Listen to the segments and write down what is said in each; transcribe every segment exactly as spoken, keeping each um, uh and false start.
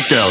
breakdown.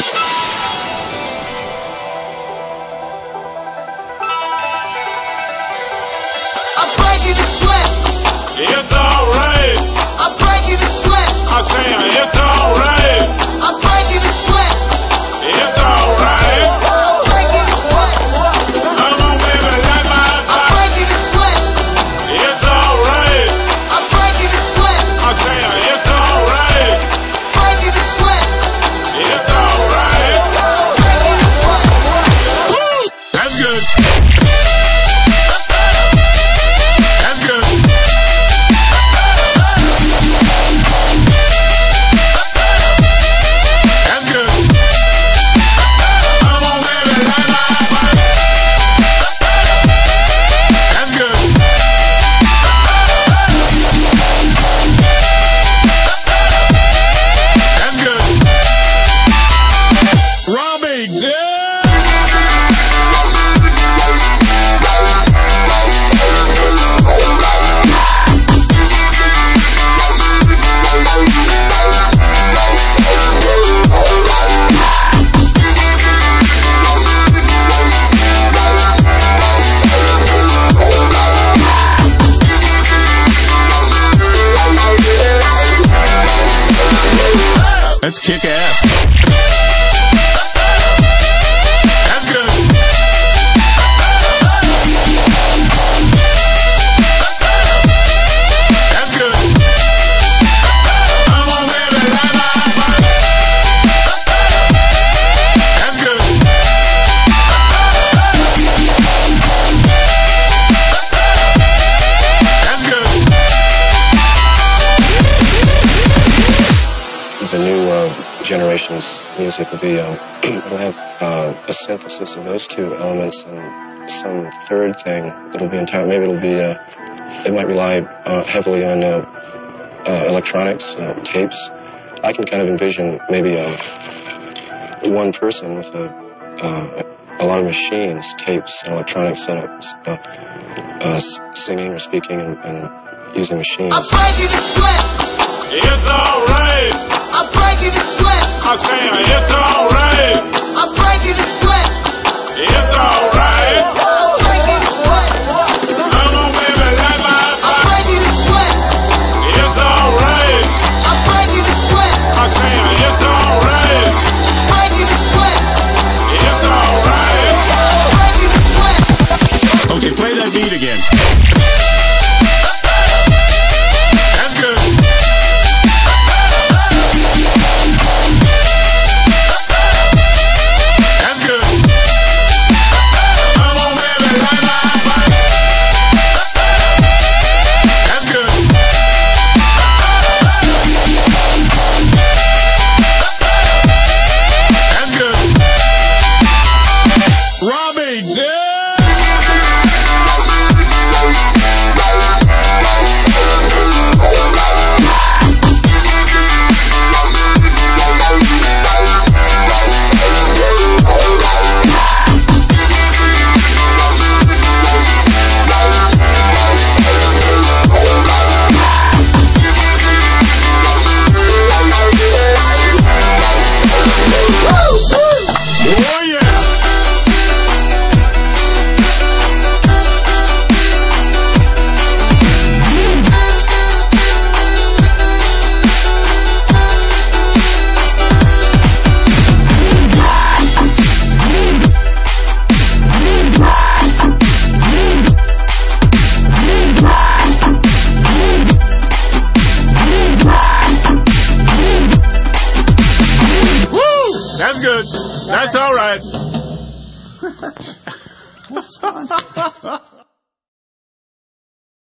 I break you to sweat. It's alright. I break you to sweat. I say it's alright. I break you to sweat. It's alright. I break you to sweat. Come on, baby, light my I fire. break you to sweat. It's alright. I break you to sweat. I say it's alright. Break you to sweat. It's alright. Break you to sweat. Woo! That's good. That's good. That's good. Come on, baby, light my fire. That's good. That's good. Robbie, yeah! Let's kick ass. That's good. That's good. Come on, baby, light my fire. That's good. That's good. The new uh, generation's music will be, um, it'll have uh, a synthesis of those two elements and some third thing that'll be entire. Maybe it'll be, uh, it might rely uh, heavily on uh, uh, electronics, uh, tapes. I can kind of envision maybe uh, one person with a, uh, a lot of machines, tapes, and electronic setups, uh, uh, s- singing or speaking and, and using machines. I break you to sweat. It's alright. I break you to sweat. I say it's alright. I break you to sweat. It's alright. I break you to sweat. Come on, baby, light my I fire. break you to sweat. It's alright. I break you to sweat. I say it's alright. Break you to sweat. It's alright. Break you to sweat. Okay, play that beat again. That's good. That's good. Come on, baby, light my fire. That's good. That's good. Robbie, yeah! Oh yeah! Woo! That's good. That's all right. That's fun.